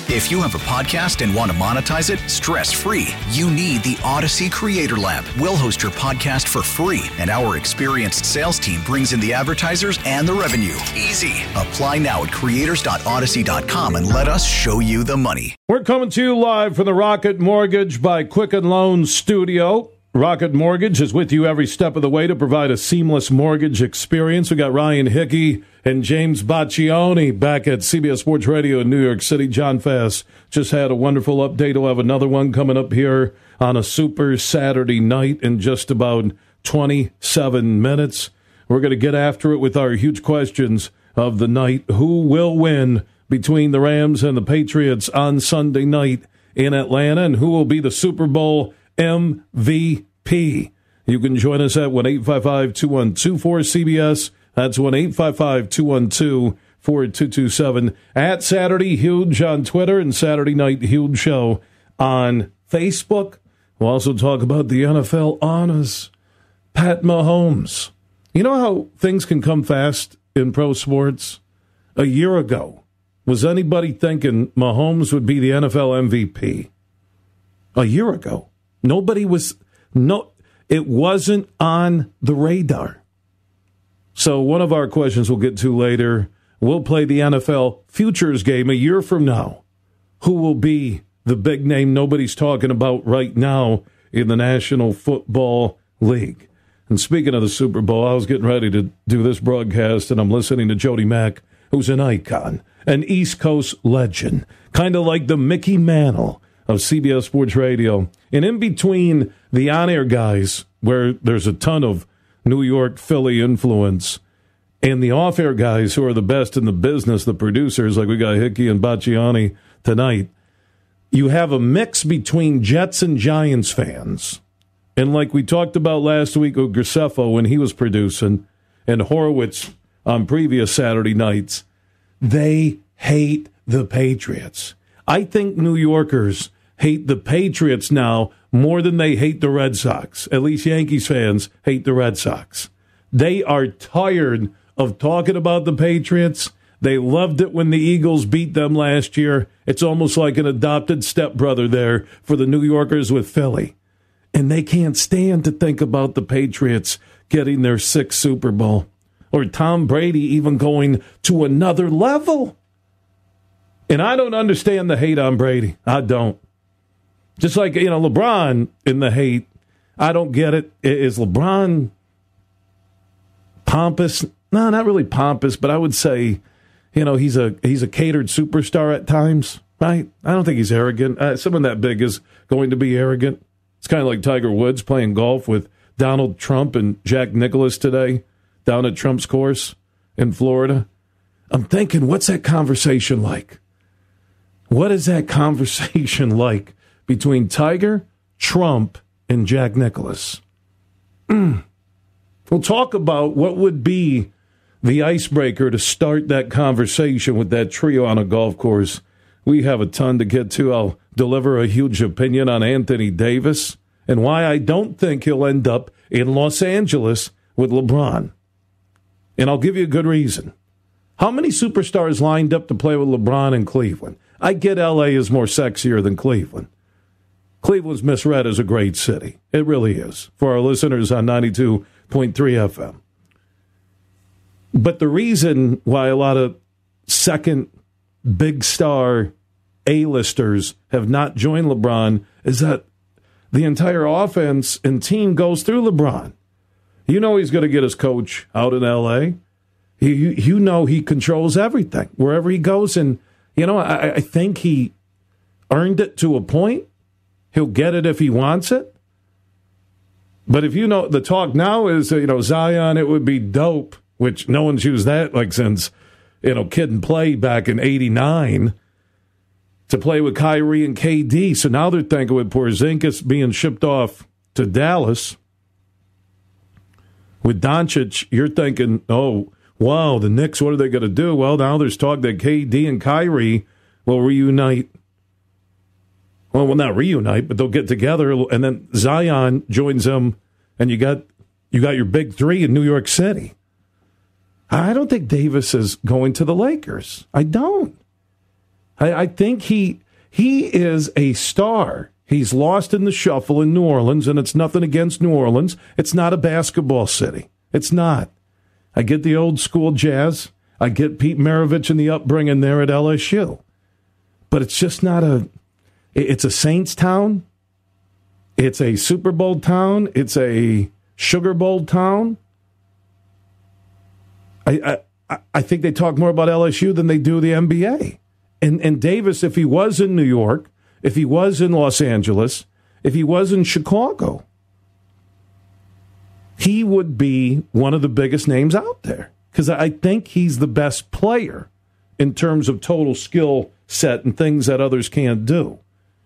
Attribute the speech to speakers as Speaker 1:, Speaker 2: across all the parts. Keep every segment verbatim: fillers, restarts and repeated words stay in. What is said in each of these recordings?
Speaker 1: If you have a podcast and want to monetize it stress-free, you need the Odyssey Creator Lab. We'll host your podcast for free, and our experienced sales team brings in the advertisers and the revenue. Easy. Apply now at creators dot odyssey dot com and let us show you the money.
Speaker 2: We're coming to you live from the Rocket Mortgage by Quicken Loans studio. Rocket Mortgage is with you every step of the way to provide a seamless mortgage experience. We got Ryan Hickey and James Baccioni back at C B S Sports Radio in New York City. John Fass just had a wonderful update. We'll have another one coming up here on a super Saturday night in just about twenty-seven minutes. We're going to get after it with our huge questions of the night. Who will win between the Rams and the Patriots on Sunday night in Atlanta, and who will be the Super Bowl M V P? You can join us at one eight five five, two one two, four C B S. That's one eight five five, two one two, four two two seven. At Saturday Huge on Twitter and Saturday Night Huge Show on Facebook. We'll also talk about the N F L honors. Pat Mahomes. You know how things can come fast in pro sports? A year ago, was anybody thinking Mahomes would be the N F L M V P? A year ago. Nobody was, no, it wasn't on the radar. So one of our questions we'll get to later, we'll play the N F L futures game a year from now. Who will be the big name nobody's talking about right now in the National Football League? And speaking of the Super Bowl, I was getting ready to do this broadcast, and I'm listening to Jody Mack, who's an icon, an East Coast legend, kind of like the Mickey Mantle of C B S Sports Radio. And in between the on-air guys, where there's a ton of New York, Philly influence, and the off-air guys who are the best in the business, the producers, like we got Hickey and Baccioni tonight, you have a mix between Jets and Giants fans. And like we talked about last week with Graceffo when he was producing, and Horowitz on previous Saturday nights, they hate the Patriots. I think New Yorkers hate the Patriots now more than they hate the Red Sox. At least Yankees fans hate the Red Sox. They are tired of talking about the Patriots. They loved it when the Eagles beat them last year. It's almost like an adopted stepbrother there for the New Yorkers with Philly. And they can't stand to think about the Patriots getting their sixth Super Bowl, or Tom Brady even going to another level. And I don't understand the hate on Brady. I don't. Just like, you know, LeBron in the hate, I don't get it. Is LeBron pompous? No, not really pompous, but I would say, you know, he's a he's a catered superstar at times, right? I don't think he's arrogant. Uh, someone that big is going to be arrogant. It's kind of like Tiger Woods playing golf with Donald Trump and Jack Nicklaus today down at Trump's course in Florida. I'm thinking, what's that conversation like? What is that conversation like between Tiger, Trump, and Jack Nicklaus? Mm. We'll talk about what would be the icebreaker to start that conversation with that trio on a golf course. We have a ton to get to. I'll deliver a huge opinion on Anthony Davis and why I don't think he'll end up in Los Angeles with LeBron. And I'll give you a good reason. How many superstars lined up to play with LeBron in Cleveland? I get L A is more sexier than Cleveland. Cleveland's misread as a great city. It really is, for our listeners on ninety-two point three F M. But the reason why a lot of second big star A-listers have not joined LeBron is that the entire offense and team goes through LeBron. You know he's going to get his coach out in L A. He, you know he controls everything wherever he goes. And, you know, I, I think he earned it to a point. He'll get it if he wants it. But if you know, the talk now is, you know, Zion, it would be dope, which no one's used that like since, you know, Kid and Play back in eighty-nine, to play with Kyrie and K D. So now they're thinking with Porzingis being shipped off to Dallas, with Doncic, you're thinking, oh, wow, the Knicks, what are they going to do? Well, now there's talk that K D and Kyrie will reunite. Well, well, not reunite, but they'll get together, and then Zion joins them, and you got you got your big three in New York City. I don't think Davis is going to the Lakers. I don't. I, I think he he is a star. He's lost in the shuffle in New Orleans, and it's nothing against New Orleans. It's not a basketball city. It's not. I get the old school Jazz. I get Pete Maravich and the upbringing there at L S U. But it's just not a, it's a Saints town. It's a Super Bowl town. It's a Sugar Bowl town. I I, I think they talk more about L S U than they do the N B A. And, and Davis, if he was in New York, if he was in Los Angeles, if he was in Chicago, he would be one of the biggest names out there. Because I think he's the best player in terms of total skill set and things that others can't do.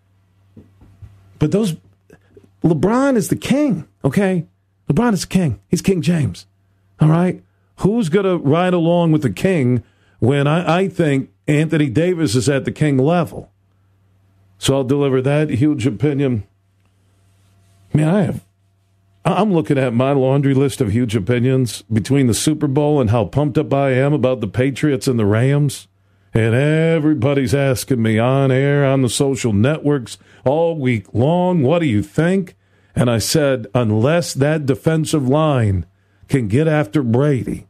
Speaker 2: But those, LeBron is the king, okay? LeBron is the king. He's King James, all right? Who's going to ride along with the king when I, I think Anthony Davis is at the king level? So I'll deliver that huge opinion. Man, I have, I'm looking at my laundry list of huge opinions between the Super Bowl and how pumped up I am about the Patriots and the Rams. And everybody's asking me on air, on the social networks, all week long, what do you think? And I said, unless that defensive line can get after Brady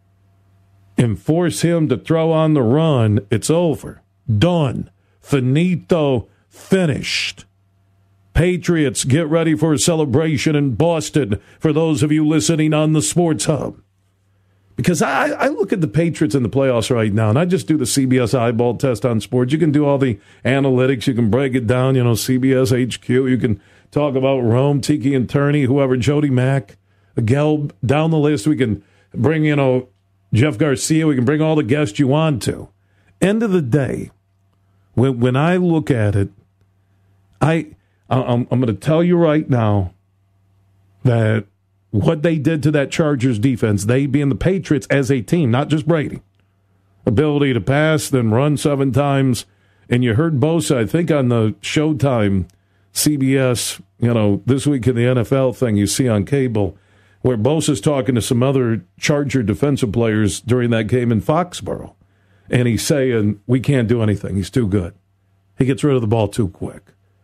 Speaker 2: and force him to throw on the run, it's over. Done. Finito. Finished. Patriots, get ready for a celebration in Boston for those of you listening on the Sports Hub. Because I, I look at the Patriots in the playoffs right now, and I just do the C B S eyeball test on sports. You can do all the analytics. You can break it down, you know, C B S H Q. You can talk about Rome, Tiki and Turney, whoever, Jody Mack, Gelb, down the list. We can bring, you know, Jeff Garcia. We can bring all the guests you want to. End of the day, when when I look at it, I, I'm, I'm going to tell you right now that what they did to that Chargers defense, they being the Patriots as a team, not just Brady, ability to pass, then run seven times. And you heard Bosa, I think, on the Showtime C B S, you know, This Week in the N F L thing you see on cable, where Bosa's talking to some other Charger defensive players during that game in Foxborough. And he's saying, we can't do anything. He's too good. He gets rid of the ball too quick.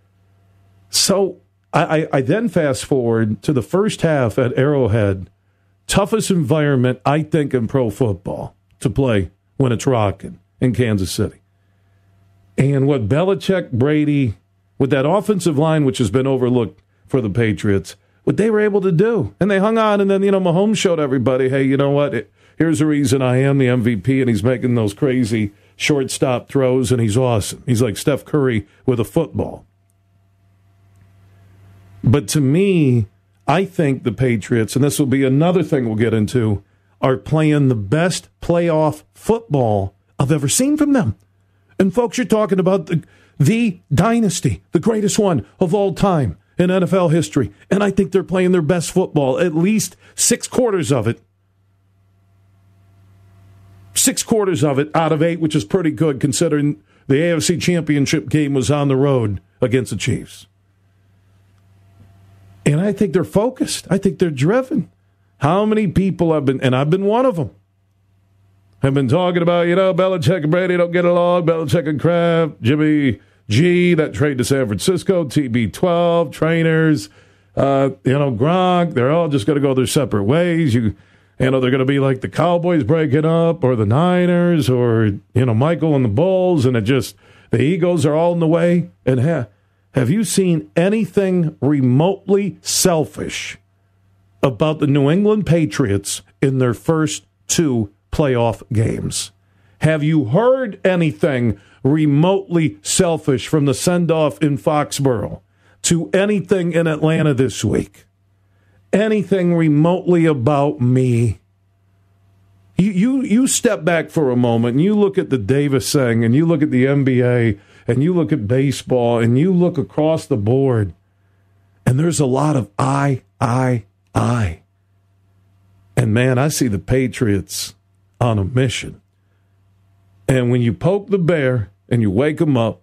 Speaker 2: So I, I then fast forward to the first half at Arrowhead, toughest environment, I think, in pro football to play when it's rocking in Kansas City. And what Belichick, Brady, with that offensive line, which has been overlooked for the Patriots, what they were able to do. And they hung on, and then, you know, Mahomes showed everybody, hey, you know what, it, here's the reason I am the M V P, and he's making those crazy shortstop throws, and he's awesome. He's like Steph Curry with a football. But to me, I think the Patriots, and this will be another thing we'll get into, are playing the best playoff football I've ever seen from them. And folks, you're talking about the, the dynasty, the greatest one of all time in N F L history. And I think they're playing their best football, at least six quarters of it. Six quarters of it out of eight, which is pretty good considering the A F C Championship game was on the road against the Chiefs. And I think they're focused. I think they're driven. How many people have been, and I've been one of them, have been talking about, you know, Belichick and Brady don't get along, Belichick and Kraft, Jimmy G, that trade to San Francisco, T B twelve, trainers, uh, you know, Gronk, they're all just going to go their separate ways. You, you know, they're going to be like the Cowboys breaking up or the Niners or, you know, Michael and the Bulls, and it just, the egos are all in the way. And ha- have you seen anything remotely selfish about the New England Patriots in their first two playoff games? Have you heard anything remotely selfish from the send-off in Foxborough to anything in Atlanta this week? Anything remotely about me? You, you, you step back for a moment and you look at the Davis thing and you look at the N B A and you look at baseball and you look across the board and there's a lot of I, I, I. And man, I see the Patriots on a mission. And when you poke the bear and you wake him up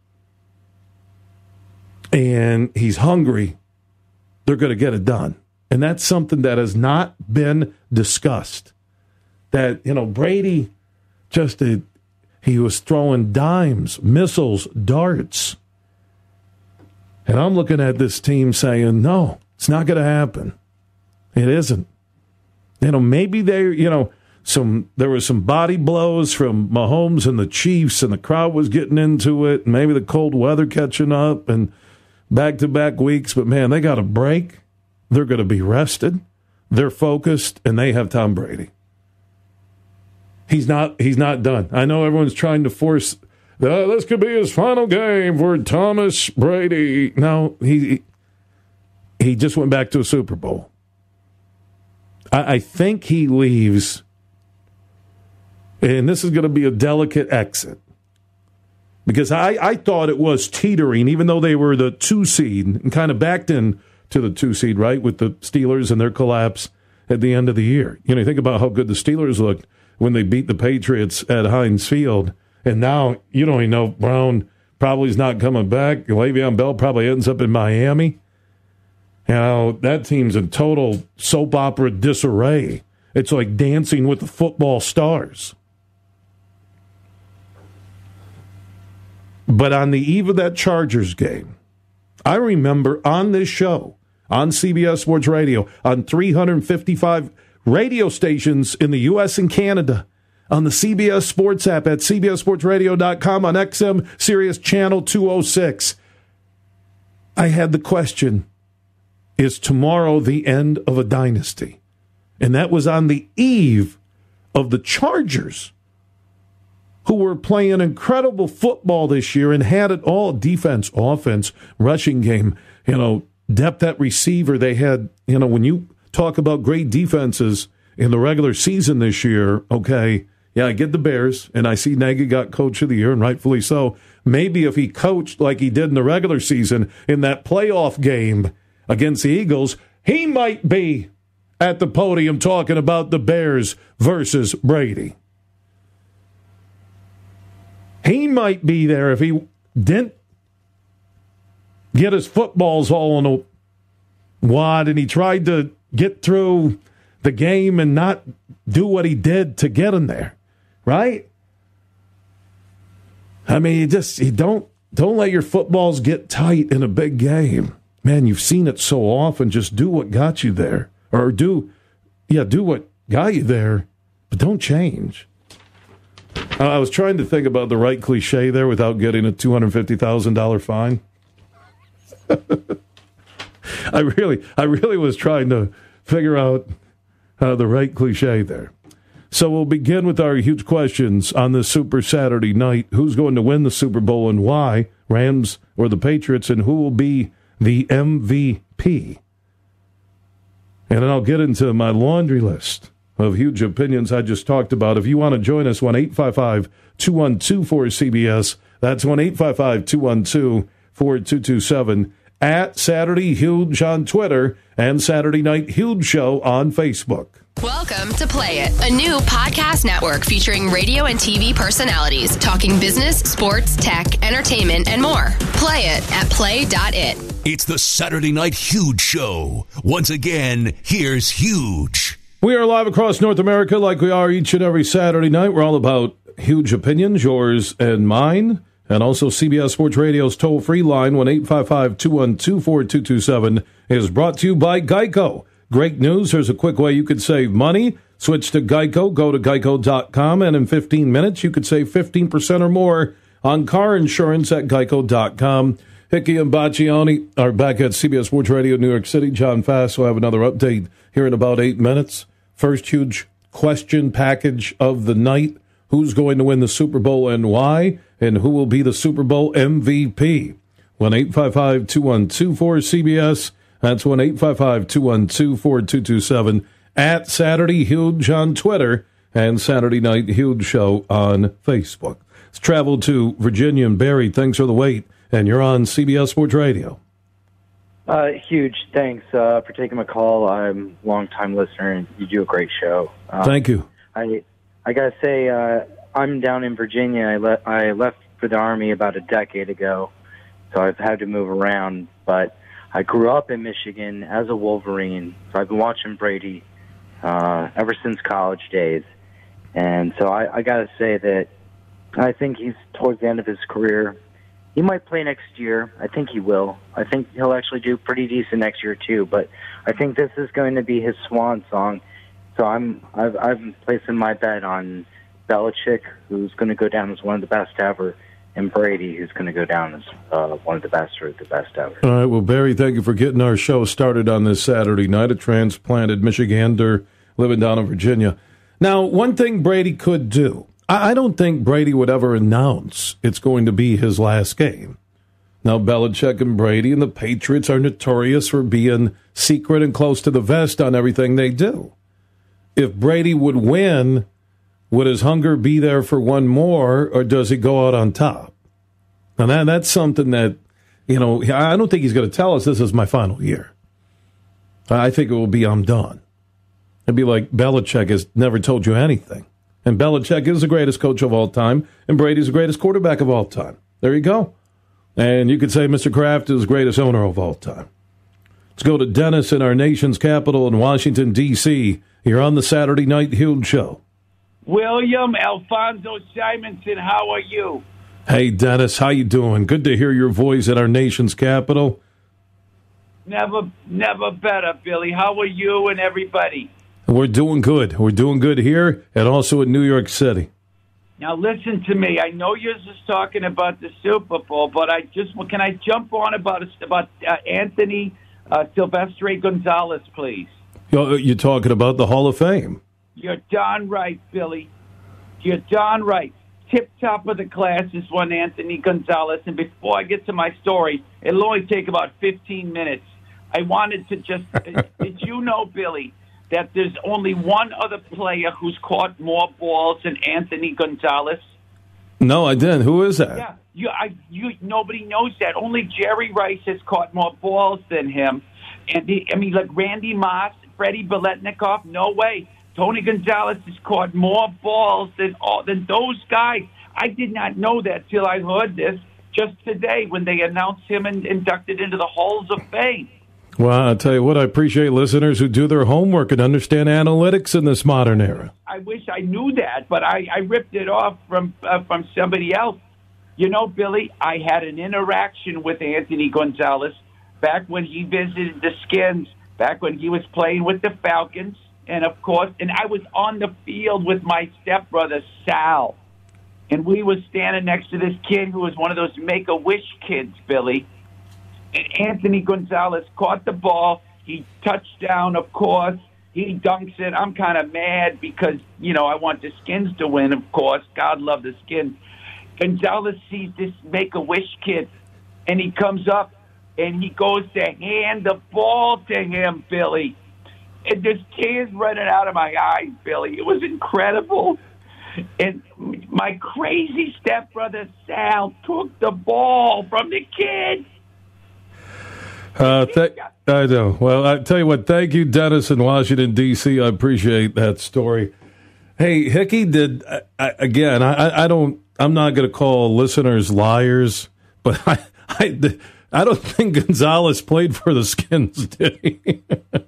Speaker 2: and he's hungry, they're going to get it done. And that's something that has not been discussed. That, you know, Brady just, a, He was throwing dimes, missiles, darts. And I'm looking at this team saying, no, it's not going to happen. It isn't. You know, maybe they, you know, some there were some body blows from Mahomes and the Chiefs, and the crowd was getting into it, and maybe the cold weather catching up and back-to-back weeks. But, man, they got a break. They're going to be rested. They're focused, and they have Tom Brady. He's not he's not done. I know everyone's trying to force, uh, this could be his final game for Thomas Brady. No, he he just went back to a Super Bowl. I, I think he leaves, and this is going to be a delicate exit, because I, I thought it was teetering, even though they were the two seed and kind of backed in to the two seed, right, with the Steelers and their collapse at the end of the year. You know, you think about how good the Steelers looked when they beat the Patriots at Heinz Field, and now you don't even know Brown probably is not coming back. Le'Veon Bell probably ends up in Miami. You know, that team's in total soap opera disarray. It's like Dancing with the Football Stars. But on the eve of that Chargers game, I remember on this show, on C B S Sports Radio, on three hundred fifty-five radio stations in the U S and Canada, on the C B S Sports app at C B S Sports Radio dot com, on X M Sirius Channel two oh six. I had the question, is tomorrow the end of a dynasty? And that was on the eve of the Chargers, who were playing incredible football this year and had it all, defense, offense, rushing game, you know, depth at receiver. They had, you know, when you talk about great defenses in the regular season this year, okay, yeah, I get the Bears, and I see Nagy got Coach of the Year, and rightfully so. Maybe if he coached like he did in the regular season in that playoff game against the Eagles, he might be at the podium talking about the Bears versus Brady. He might be there if he didn't get his footballs all in a wad and he tried to get through the game and not do what he did to get him there, right? I mean, you just you don't don't let your footballs get tight in a big game. Man, you've seen it so often. Just do what got you there, or do yeah, do what got you there, but don't change. Uh, I was trying to think about the right cliche there without getting a two hundred fifty thousand dollars fine. I really, I really was trying to figure out uh, the right cliche there. So we'll begin with our huge questions on this Super Saturday night. Who's going to win the Super Bowl and why? Rams or the Patriots? And who will be the M V P? And then I'll get into my laundry list of huge opinions I just talked about. If you want to join us, one eight five five, two one two, four C B S. That's one eight five five, two one two, four two two seven. At Saturday Huge on Twitter and Saturday Night Huge Show on Facebook.
Speaker 3: Welcome to Play It, a new podcast network featuring radio and T V personalities talking business, sports, tech, entertainment, and more. Play it at play dot it.
Speaker 4: It's the Saturday Night Huge Show. Once again, here's Huge.
Speaker 2: We are live across North America like we are each and every Saturday night. We're all about huge opinions, yours and mine. And also C B S Sports Radio's toll-free line, one eight five five, two one two, four two two seven, is brought to you by Geico. Great news. Here's a quick way you could save money. Switch to Geico. Go to geico dot com, and in fifteen minutes, you could save fifteen percent or more on car insurance at geico dot com. Hickey and Baccioni are back at C B S Sports Radio New York City. John Fass will have another update here in about eight minutes. First huge question package of the night. Who's going to win the Super Bowl and why? And who will be the Super Bowl M V P? one eight five five, two one two, four C B S. That's one eight five five, two one two, four two two seven. At Saturday Huge on Twitter and Saturday Night Huge Show on Facebook. Let's travel to Virginia and Barry. Thanks for the wait. And you're on C B S Sports Radio.
Speaker 5: Uh, huge. Thanks uh, for taking my call. I'm a long-time listener, and you do a great show. Um,
Speaker 2: Thank you.
Speaker 5: I I got to say, uh, I'm down in Virginia. I, le- I left for the Army about a decade ago, so I've had to move around. But I grew up in Michigan as a Wolverine, so I've been watching Brady uh, ever since college days. And so I, I got to say that I think he's towards the end of his career. He might play next year. I think he will. I think he'll actually do pretty decent next year too. But I think this is going to be his swan song. So I'm I've, I'm placing my bet on Belichick, who's going to go down as one of the best ever, and Brady, who's going to go down as uh, one of the best or the best ever.
Speaker 2: All right. Well, Barry, thank you for getting our show started on this Saturday night. A transplanted Michigander living down in Virginia. Now, one thing Brady could do. I don't think Brady would ever announce it's going to be his last game. Now, Belichick and Brady and the Patriots are notorious for being secret and close to the vest on everything they do. If Brady would win, would his hunger be there for one more, or does he go out on top? Now, that, that's something that, you know, I don't think he's going to tell us this is my final year. I think it will be I'm done. It'd be like Belichick has never told you anything. And Belichick is the greatest coach of all time, and Brady's the greatest quarterback of all time. There you go. And you could say Mister Kraft is the greatest owner of all time. Let's go to Dennis in our nation's capital in Washington, D C You're on the Saturday Night Huge Show.
Speaker 6: William Alfonso Simonson, how are you?
Speaker 2: Hey, Dennis, how you doing? Good to hear your voice at our nation's capital.
Speaker 6: Never, never better, Billy. How are you and everybody?
Speaker 2: We're doing good. We're doing good here and also in New York City.
Speaker 6: Now, listen to me. I know you're just talking about the Super Bowl, but I just well, can I jump on about about uh, Anthony uh, Silvestre Gonzalez, please?
Speaker 2: You're, you're talking about the Hall of Fame.
Speaker 6: You're darn right, Billy. You're darn right. Tip top of the class is one Anthony Gonzalez. And before I get to my story, it'll only take about fifteen minutes. I wanted to just, did you know, Billy, that there's only one other player who's caught more balls than Anthony Gonzalez?
Speaker 2: No, I didn't. Who is that?
Speaker 6: Yeah, you, I, you, nobody knows that. Only Jerry Rice has caught more balls than him. And the, I mean, like Randy Moss, Freddie Biletnikoff, no way. Tony Gonzalez has caught more balls than all than those guys. I did not know that till I heard this just today when they announced him and inducted into the Halls of Fame.
Speaker 2: Well, I'll tell you what, I appreciate listeners who do their homework and understand analytics in this modern era.
Speaker 6: I wish I knew that, but I, I ripped it off from uh, from somebody else. You know, Billy, I had an interaction with Anthony Gonzalez back when he visited the Skins, back when he was playing with the Falcons, and of course, and I was on the field with my stepbrother, Sal, and we was standing next to this kid who was one of those Make-A-Wish kids, Billy. And Anthony Gonzalez caught the ball. He touched down, of course. He dunks it. I'm kind of mad because, you know, I want the Skins to win, of course. God love the Skins. Gonzalez sees this Make-A-Wish kid, and he comes up, and he goes to hand the ball to him, Billy. And there's tears running out of my eyes, Billy. It was incredible. And my crazy stepbrother, Sal, took the ball from the kid.
Speaker 2: Uh, th- I know. Well, I tell you what, thank you, Dennis in Washington, D C I appreciate that story. Hey, Hickey, did, I, I, again, I, I don't, I'm not going to call listeners liars, but I, I, I don't think Gonzalez played for the Skins, did he?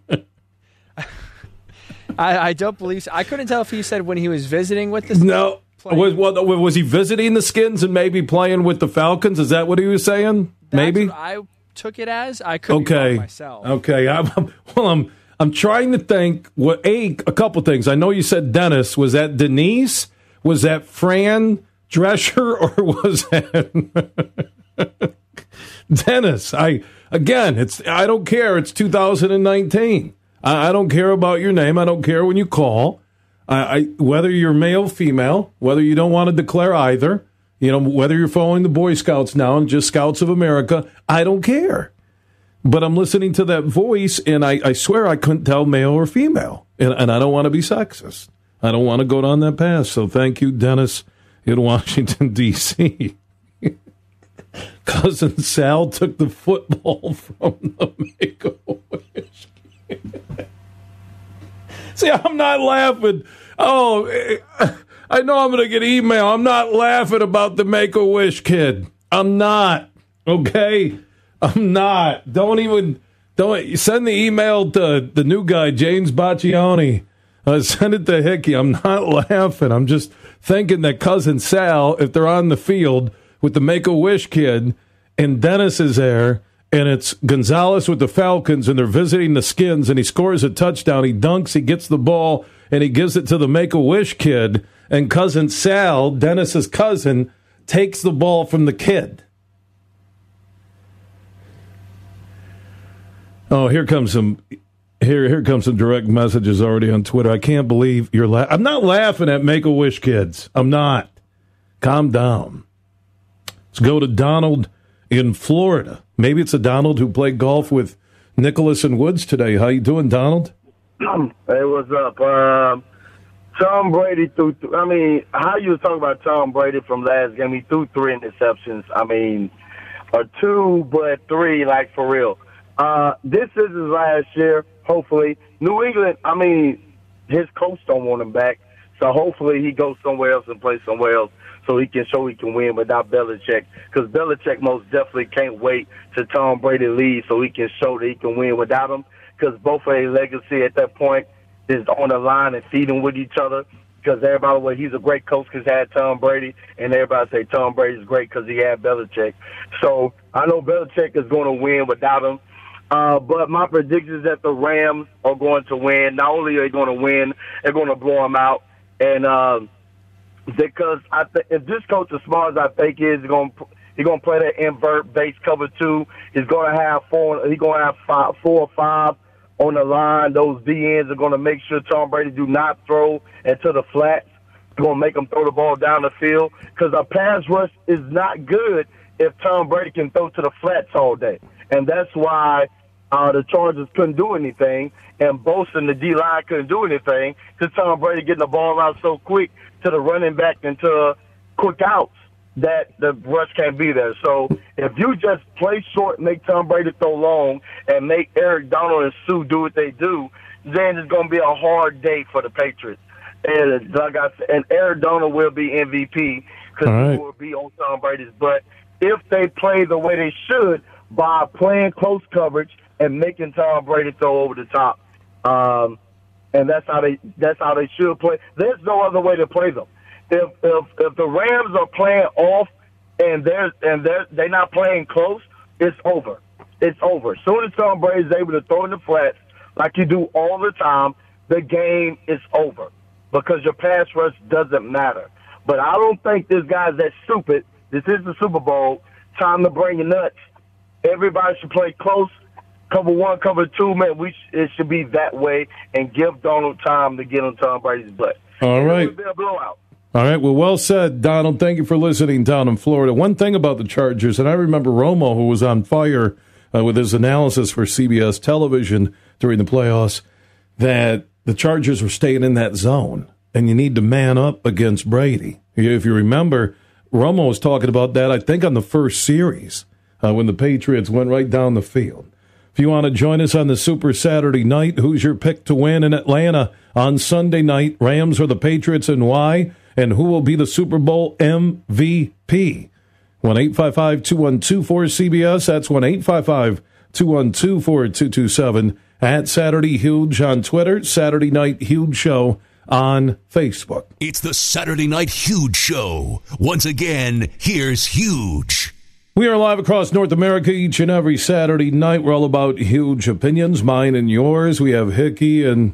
Speaker 7: I, I don't believe so. I couldn't tell if he said when he was visiting with the
Speaker 2: Skins. No. Was, well, was he visiting the Skins and maybe playing with the Falcons? Is that what he was saying?
Speaker 7: That's
Speaker 2: maybe?
Speaker 7: What I took it as. I couldn't
Speaker 2: okay.
Speaker 7: be wrong myself.
Speaker 2: Okay. I'm, I'm, well, I'm I'm trying to think. What a a couple things. I know you said Dennis. Was that Denise? Was that Fran Drescher, or was that Dennis? I again. It's I don't care. It's two thousand nineteen. I, I don't care about your name. I don't care when you call. I, I whether you're male, female, whether you don't want to declare either. You know, whether you're following the Boy Scouts now and just Scouts of America, I don't care. But I'm listening to that voice, and I, I swear I couldn't tell male or female. And, and I don't want to be sexist. I don't want to go down that path. So thank you, Dennis, in Washington, D C Cousin Sal took the football from the Make-A-Wish. See, I'm not laughing. Oh, I know I'm going to get email. I'm not laughing about the Make-A-Wish kid. I'm not. Okay? I'm not. Don't even, don't send the email to the new guy, James Baccioni. Uh, send it to Hickey. I'm not laughing. I'm just thinking that Cousin Sal, if they're on the field with the Make-A-Wish kid, and Dennis is there, and it's Gonzalez with the Falcons, and they're visiting the Skins, and he scores a touchdown, he dunks, he gets the ball, and he gives it to the Make-A-Wish kid, and Cousin Sal, Dennis's cousin, takes the ball from the kid. Oh, here comes some here here comes some direct messages already on Twitter. I can't believe you're laughing. I'm not laughing at Make-A-Wish kids. I'm not. Calm down. Let's go to Donald in Florida. Maybe it's a Donald who played golf with Nicholas and Woods today. How you doing, Donald?
Speaker 8: Hey, what's up? Um, Tom Brady threw, th- I mean, how you was talking about Tom Brady from last game, he threw three interceptions. I mean, or two, but three, like, for real. Uh, this is his last year, hopefully. New England, I mean, his coach don't want him back, so hopefully he goes somewhere else and plays somewhere else so he can show he can win without Belichick, because Belichick most definitely can't wait till Tom Brady leaves so he can show that he can win without him, because both of their legacy at that point is on the line and feeding with each other, because everybody, well, he's a great coach because he had Tom Brady, and everybody say Tom Brady's great because he had Belichick. So I know Belichick is going to win without him. Uh, but my prediction is that the Rams are going to win. Not only are they going to win, they're going to blow them out. And uh, because I th- if this coach, as smart as I think he is, he's going to he's going to play that invert base cover two. He's going to have four. He's going to have five, four or five on the line. Those D Ns are going to make sure Tom Brady do not throw into the flats. They're going to make him throw the ball down the field, because a pass rush is not good if Tom Brady can throw to the flats all day. And that's why uh, the Chargers couldn't do anything, and Bosa and the D-line couldn't do anything, because Tom Brady getting the ball out so quick to the running back and to quick outs that the rush can't be there. So if you just play short, make Tom Brady throw long, and make Eric Donald and Sue do what they do, then it's going to be a hard day for the Patriots. And like I said, and Eric Donald will be M V P because
Speaker 2: right.
Speaker 8: he will be on Tom Brady's butt if they play the way they should by playing close coverage and making Tom Brady throw over the top. Um, and that's how they that's how they should play. There's no other way to play them. If if if the Rams are playing off and they're and they're they're not playing close, it's over. It's over. As soon as Tom Brady's able to throw in the flats like you do all the time, the game is over because your pass rush doesn't matter. But I don't think this guy's that stupid. This is the Super Bowl. Time to bring your nuts. Everybody should play close. Cover one, cover two, man. We sh- it should be that way, and give Donald time to get on Tom Brady's butt.
Speaker 2: All right.
Speaker 8: It'll be a blowout.
Speaker 2: All right, well, well said, Donald. Thank you for listening down in Florida. One thing about the Chargers, and I remember Romo, who was on fire uh, with his analysis for C B S television during the playoffs, that the Chargers were staying in that zone, and you need to man up against Brady. If you remember, Romo was talking about that, I think, on the first series uh, when the Patriots went right down the field. If you want to join us on the Super Saturday night, who's your pick to win in Atlanta on Sunday night? Rams or the Patriots, and why? And who will be the Super Bowl M V P? one eight five five, two one two, four C B S. That's one eight five five, two one two, four two two seven. At Saturday Huge on Twitter, Saturday Night Huge Show on Facebook.
Speaker 4: It's the Saturday Night Huge Show. Once again, here's Huge.
Speaker 2: We are live across North America each and every Saturday night. We're all about huge opinions, mine and yours. We have Hickey and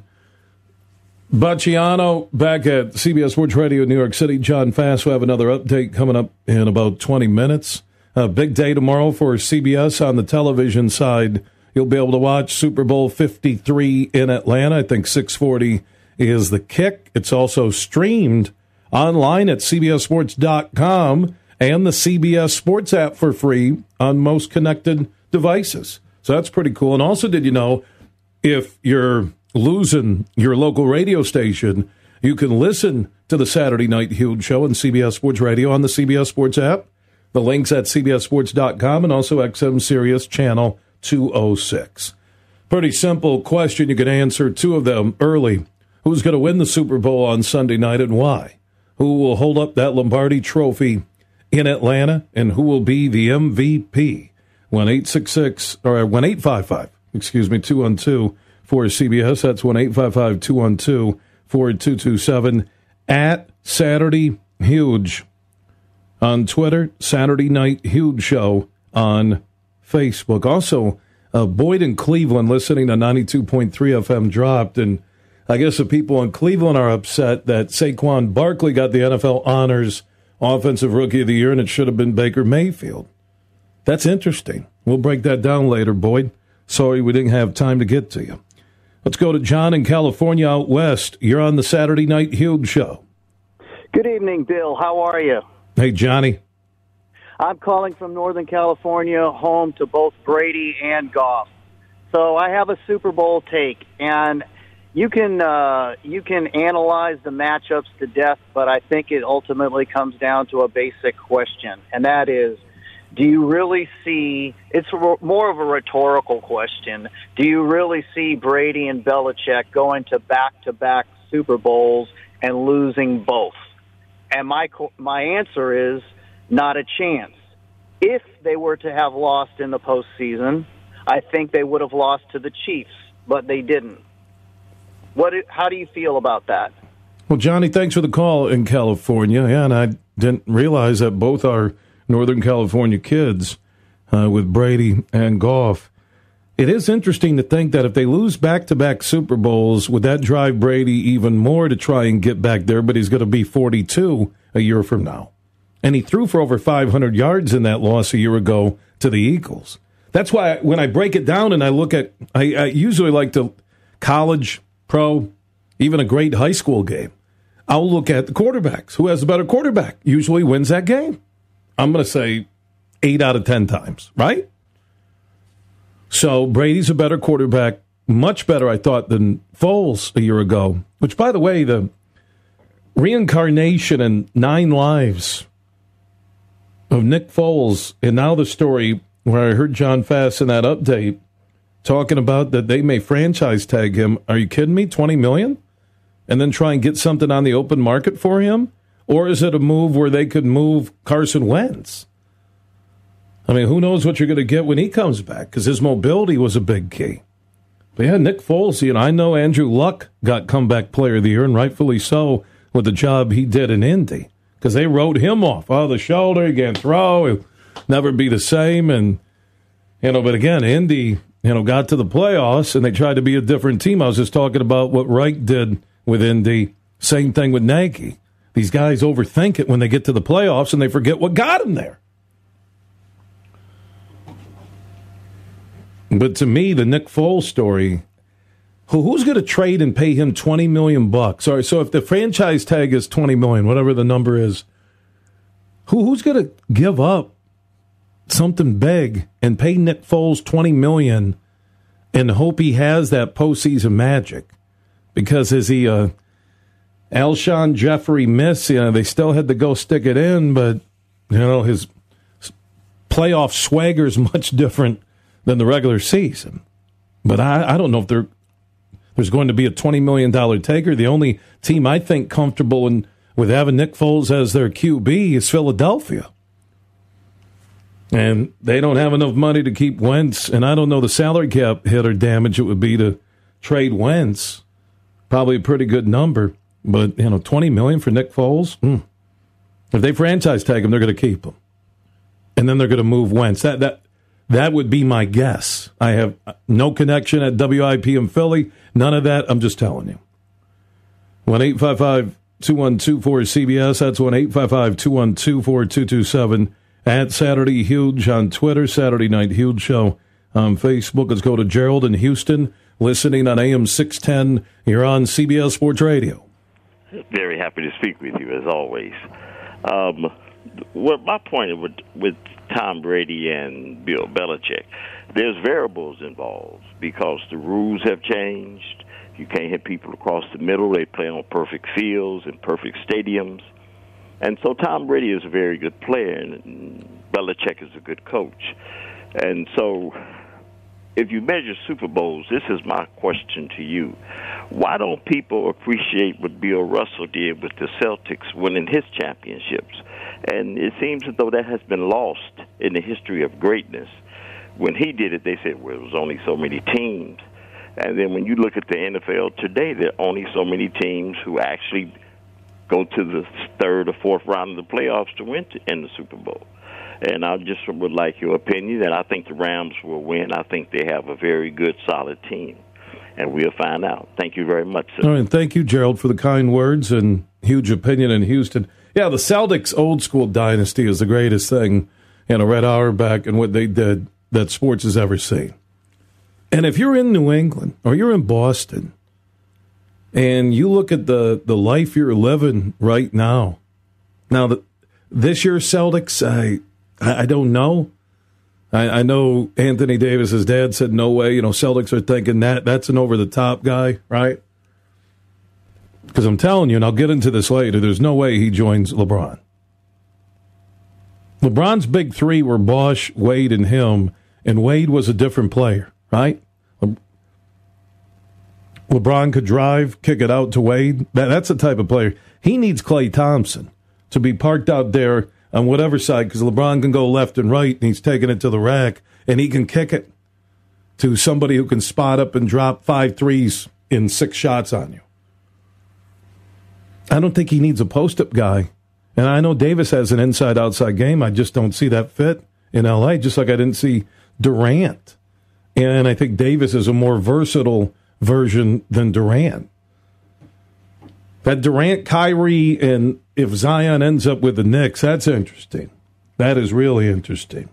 Speaker 2: Bacciano back at C B S Sports Radio in New York City. John Fass will have another update coming up in about twenty minutes. A big day tomorrow for C B S on the television side. You'll be able to watch Super Bowl fifty-three in Atlanta. I think six forty is the kick. It's also streamed online at C B S sports dot com and the C B S Sports app for free on most connected devices. So that's pretty cool. And also, did you know, if you're losing your local radio station, you can listen to the Saturday Night Huge Show on C B S Sports Radio on the C B S Sports app. The link's at C B S sports dot com and also X M Sirius Channel two oh six. Pretty simple question. You can answer two of them early. Who's going to win the Super Bowl on Sunday night and why? Who will hold up that Lombardi trophy in Atlanta, and who will be the M V P? one eight six six or one eight five five, excuse me, two one two for C B S. That's one eight five five, two one two, four two two seven. At Saturday Huge on Twitter, Saturday Night Huge Show on Facebook. Also, uh, Boyd in Cleveland listening to ninety-two point three F M dropped, and I guess the people in Cleveland are upset that Saquon Barkley got the N F L honors Offensive Rookie of the Year, and it should have been Baker Mayfield. That's interesting. We'll break that down later, Boyd. Sorry we didn't have time to get to you. Let's go to John in California out west. You're on the Saturday Night Huge Show.
Speaker 9: Good evening, Bill. How are you?
Speaker 2: Hey, Johnny.
Speaker 9: I'm calling from Northern California, home to both Brady and Goff. So I have a Super Bowl take, and you can uh, you can analyze the matchups to death, but I think it ultimately comes down to a basic question, and that is, do you really see, it's more of a rhetorical question, do you really see Brady and Belichick going to back-to-back Super Bowls and losing both? And my my answer is not a chance. If they were to have lost in the postseason, I think they would have lost to the Chiefs, but they didn't. What? How do you feel about that?
Speaker 2: Well, Johnny, thanks for the call in California. Yeah, and I didn't realize that both are Northern California kids uh, with Brady and Goff. It is interesting to think that if they lose back-to-back Super Bowls, would that drive Brady even more to try and get back there? But he's going to be forty-two a year from now. And he threw for over five hundred yards in that loss a year ago to the Eagles. That's why when I break it down and I look at, I, I usually like to college, pro, even a great high school game. I'll look at the quarterbacks. Who has the better quarterback usually wins that game. I'm going to say eight out of ten times, right? So Brady's a better quarterback, much better, I thought, than Foles a year ago, which, by the way, the reincarnation and nine lives of Nick Foles, and now the story where I heard John Fass in that update talking about that they may franchise tag him. Are you kidding me? twenty million dollars? And then try and get something on the open market for him? Or is it a move where they could move Carson Wentz? I mean, who knows what you're going to get when he comes back, because his mobility was a big key. But yeah, Nick Foles, you know, I know Andrew Luck got comeback player of the year, and rightfully so, with the job he did in Indy, because they wrote him off. Oh, the shoulder, he can't throw, he'll never be the same. And, you know, but again, Indy, you know, got to the playoffs, and they tried to be a different team. I was just talking about what Reich did with Indy. Same thing with Nagy. These guys overthink it when they get to the playoffs, and they forget what got them there. But to me, the Nick Foles story, who, who's going to trade and pay him twenty million bucks? All right, so if the franchise tag is twenty million, whatever the number is, who who's going to give up something big and pay Nick Foles twenty million and hope he has that postseason magic? Because is he a Alshon Jeffrey miss? You know, they still had to go stick it in, but you know his playoff swagger is much different than the regular season. But I, I don't know if there, there's going to be a twenty million dollars taker. The only team I think comfortable in, with having Nick Foles as their Q B is Philadelphia. And they don't have enough money to keep Wentz. And I don't know the salary cap hit or damage it would be to trade Wentz. Probably a pretty good number. But, you know, twenty million dollars for Nick Foles? Hmm. If they franchise tag him, they're going to keep him. And then they're going to move Wentz. That, that, That would be my guess. I have no connection at W I P in Philly. None of that. I'm just telling you. one eight five five two one two four C B S. That's one eight five five two one two four two two seven. At Saturday Huge on Twitter. Saturday Night Huge Show on Facebook. Let's go to Gerald in Houston, listening on A M six ten. You're on C B S Sports Radio.
Speaker 10: Very happy to speak with you, as always. Um, well, my point with, with Tom Brady and Bill Belichick, there's variables involved because the rules have changed. You can't hit people across the middle. They play on perfect fields and perfect stadiums. And so Tom Brady is a very good player, and Belichick is a good coach. And so if you measure Super Bowls, this is my question to you. Why don't people appreciate what Bill Russell did with the Celtics winning his championships? And it seems as though that has been lost in the history of greatness. When he did it, they said, well, it was only so many teams. And then when you look at the N F L today, there are only so many teams who actually go to the third or fourth round of the playoffs to win to, in the Super Bowl. And I just would like your opinion that I think the Rams will win. I think they have a very good, solid team. And we'll find out. Thank you very much, sir.
Speaker 2: All right, thank you, Gerald, for the kind words and huge opinion in Houston. Yeah, the Celtics old school dynasty is the greatest thing in a Red Auerbach and what they did that sports has ever seen. And if you're in New England or you're in Boston and you look at the, the life you're living right now, now the, this year's Celtics, I I don't know. I, I know Anthony Davis's dad said no way. You know, Celtics are thinking that that's an over-the-top guy, right? Because I'm telling you, and I'll get into this later, there's no way he joins LeBron. LeBron's big three were Bosh, Wade, and him, and Wade was a different player, right? Le- LeBron could drive, kick it out to Wade. That, that's the type of player. He needs Klay Thompson to be parked out there on whatever side, because LeBron can go left and right, and he's taking it to the rack, and he can kick it to somebody who can spot up and drop five threes in six shots on you. I don't think he needs a post-up guy. And I know Davis has an inside-outside game. I just don't see that fit in L A, just like I didn't see Durant. And I think Davis is a more versatile version than Durant. That Durant, Kyrie, and if Zion ends up with the Knicks, that's interesting. That is really interesting.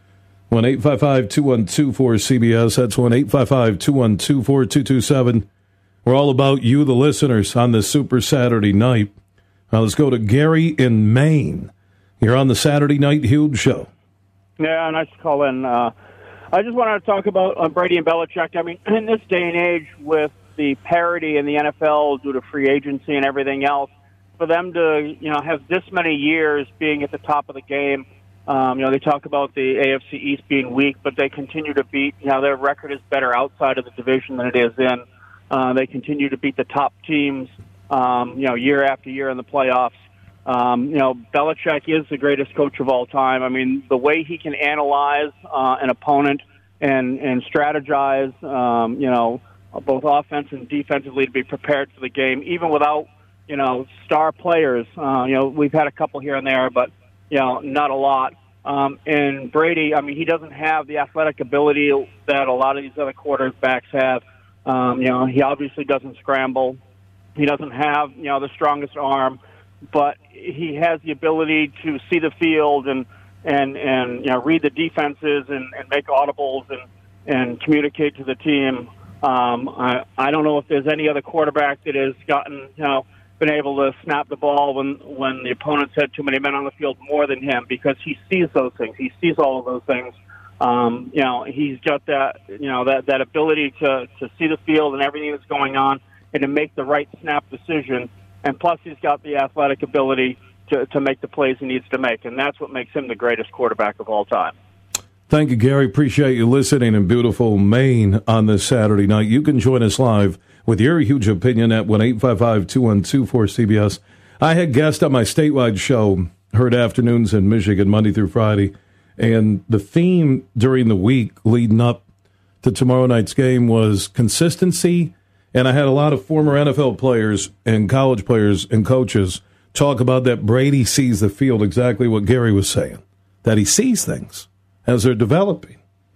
Speaker 2: one eight five five, two one two, four C B S. That's one eight five five, two one two, four two two seven. We're all about you, the listeners, on this Super Saturday night. Now let's go to Gary in Maine. You're on the Saturday Night Huge Show.
Speaker 11: Yeah, nice to call in. Uh, I just wanted to talk about uh, Brady and Belichick. I mean, in this day and age with the parity in the N F L due to free agency and everything else, for them to, you know, have this many years being at the top of the game, um, you know, they talk about the A F C East being weak, but they continue to beat, you know, their record is better outside of the division than it is in. Uh, they continue to beat the top teams, um, you know, year after year in the playoffs. Um, you know, Belichick is the greatest coach of all time. I mean, the way he can analyze uh, an opponent and, and strategize, um, you know, both offense and defensively to be prepared for the game, even without, you know, star players. Uh, you know, we've had a couple here and there, but, you know, not a lot. Um, and Brady, I mean, he doesn't have the athletic ability that a lot of these other quarterbacks have. Um, you know, he obviously doesn't scramble. He doesn't have, you know, the strongest arm, but he has the ability to see the field and, and, and you know, read the defenses and, and make audibles and, and communicate to the team. Um, I, I don't know if there's any other quarterback that has gotten, you know, been able to snap the ball when, when the opponents had too many men on the field more than him, because he sees those things. He sees all of those things. Um, you know, he's got that, you know, that, that ability to, to see the field and everything that's going on and to make the right snap decision. And plus he's got the athletic ability to, to make the plays he needs to make. And that's what makes him the greatest quarterback of all time.
Speaker 2: Thank you, Gary. Appreciate you listening in beautiful Maine on this Saturday night. You can join us live with your huge opinion at one eight five five, two one two, four C B S. I had guests on my statewide show, heard afternoons in Michigan, Monday through Friday, and the theme during the week leading up to tomorrow night's game was consistency, and I had a lot of former N F L players and college players and coaches talk about that Brady sees the field, exactly what Gary was saying, that he sees things as they're developing.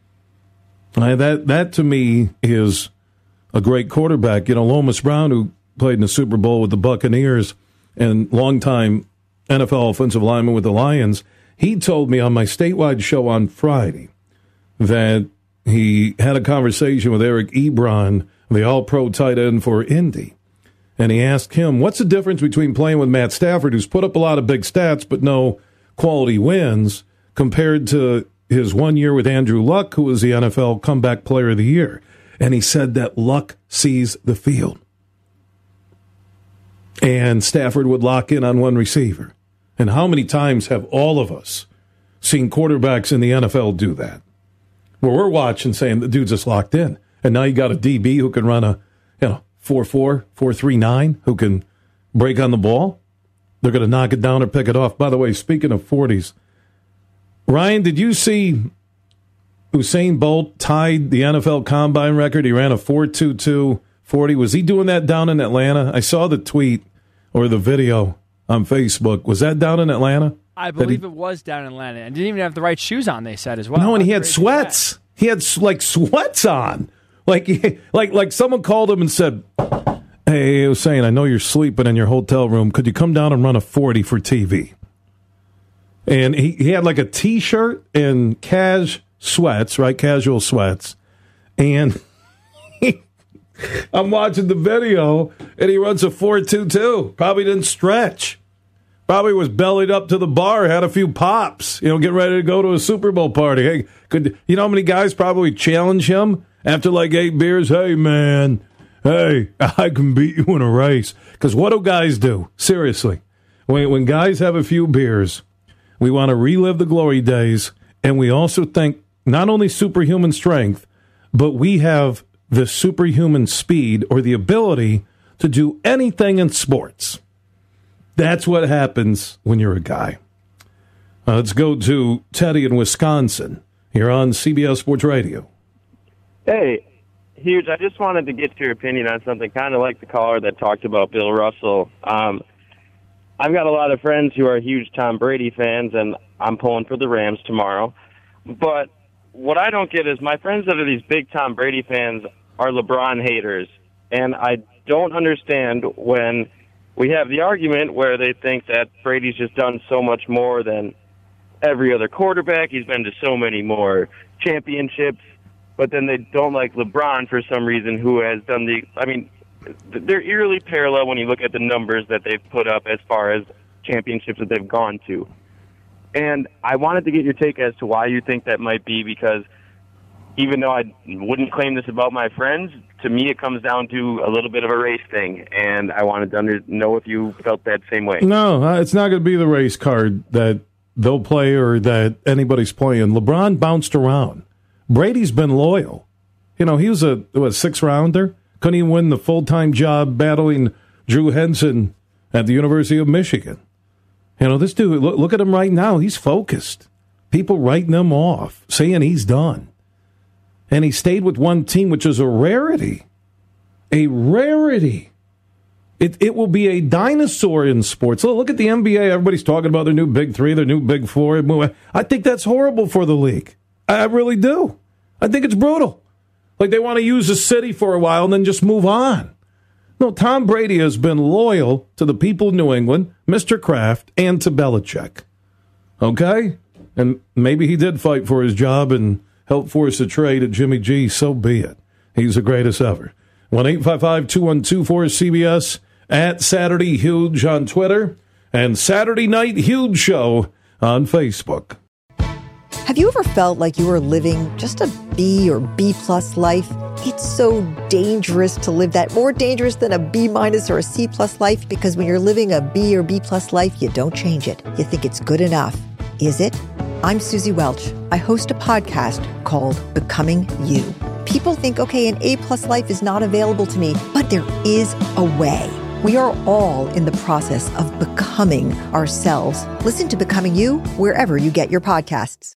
Speaker 2: And that, that to me is a great quarterback. You know, Lomas Brown, who played in the Super Bowl with the Buccaneers and longtime N F L offensive lineman with the Lions, he told me on my statewide show on Friday that he had a conversation with Eric Ebron, the all-pro tight end for Indy, and he asked him, what's the difference between playing with Matt Stafford, who's put up a lot of big stats but no quality wins, compared to his one year with Andrew Luck, who was the N F L Comeback Player of the Year? And he said that Luck sees the field. And Stafford would lock in on one receiver. And how many times have all of us seen quarterbacks in the N F L do that? Where we're watching saying the dude's just locked in. And now you got a D B who can run a, you know, four four, four three nine, who can break on the ball. They're going to knock it down or pick it off. By the way, speaking of forties, Ryan, did you see Usain Bolt tied the N F L Combine record? He ran a four two two forty. Was he doing that down in Atlanta? I saw the tweet or the video. on Facebook. Was that down in Atlanta?
Speaker 7: I believe
Speaker 2: he,
Speaker 7: it was down in Atlanta. And didn't even have the right shoes on, they said, as well.
Speaker 2: No, and he had sweats. He had, like, sweats on. Like, like, like someone called him and said, hey, I was saying, I know you're sleeping in your hotel room. Could you come down and run a forty for T V? And he, he had, like, a T-shirt and cash sweats, right? Casual sweats. And he, I'm watching the video, and he runs a four two two. Probably didn't stretch. Probably was bellied up to the bar, had a few pops, you know, get ready to go to a Super Bowl party. Hey, could you know how many guys probably challenge him after like eight beers? Hey, man, hey, I can beat you in a race. Because what do guys do? Seriously, when when guys have a few beers, we want to relive the glory days, and we also think not only superhuman strength, but we have the superhuman speed or the ability to do anything in sports. That's what happens when you're a guy. Uh, let's go to Teddy in Wisconsin. You're on C B S Sports Radio.
Speaker 12: Hey, Huge, I just wanted to get your opinion on something, kind of like the caller that talked about Bill Russell. Um, I've got a lot of friends who are huge Tom Brady fans, and I'm pulling for the Rams tomorrow. But what I don't get is my friends that are these big Tom Brady fans are LeBron haters. And I don't understand when we have the argument where they think that Brady's just done so much more than every other quarterback. He's been to so many more championships. But then they don't like LeBron for some reason, who has done the, I mean, they're eerily parallel when you look at the numbers that they've put up as far as championships that they've gone to. And I wanted to get your take as to why you think that might be, because even though I wouldn't claim this about my friends, to me it comes down to a little bit of a race thing, and I wanted to under- know if you felt that same way.
Speaker 2: No, it's not going to be the race card that they'll play or that anybody's playing. LeBron bounced around. Brady's been loyal. You know, he was a what, six-rounder. Couldn't even win the full-time job battling Drew Henson at the University of Michigan. You know, this dude, look, look at him right now. He's focused. People writing him off, saying he's done. And he stayed with one team, which is a rarity. A rarity. It it will be a dinosaur in sports. Look at the N B A. Everybody's talking about their new big three, their new big four. I think that's horrible for the league. I really do. I think it's brutal. Like they want to use the city for a while and then just move on. No, Tom Brady has been loyal to the people of New England, Mister Kraft, and to Belichick. Okay? And maybe he did fight for his job and help force a trade at Jimmy G. So be it. He's the greatest ever. one eight five five, two one two, four C B S, at Saturday Huge on Twitter, and Saturday Night Huge Show on Facebook.
Speaker 13: Have you ever felt like you were living just a B or B plus life? It's so dangerous to live that, more dangerous than a B minus or a C plus life, because when you're living a B or B plus life, you don't change it. You think it's good enough. Is it? I'm Susie Welch. I host a podcast called Becoming You. People think, okay, an A plus life is not available to me, but there is a way. We are all in the process of becoming ourselves. Listen to Becoming You wherever you get your podcasts.